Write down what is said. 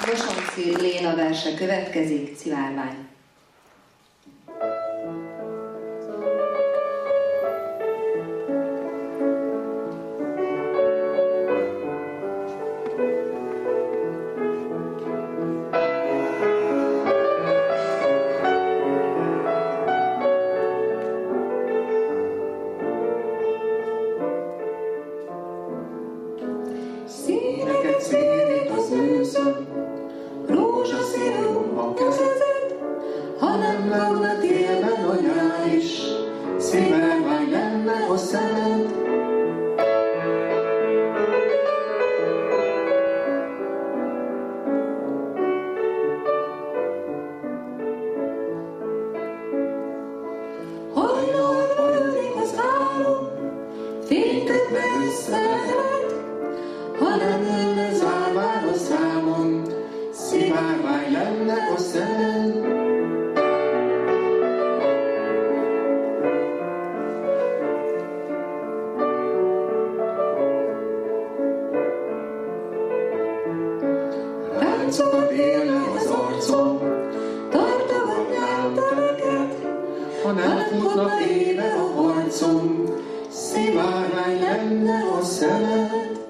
Bosonci Léna verse következik, Szivárvány. Színeket színít az őszön, rózsaszínű a kezed, ha nem lenne télben a nyár is, szivárvány lenne a szemed. Hajnalba ölik az álom, fényködve összeveled, ha nem lenne zárván a számon, szivárvány lenne a szemed. Ráncokat élne az arcom, tartogatnám teleket, ha nem futna éve a harcom, szivárvány lenne a szemed.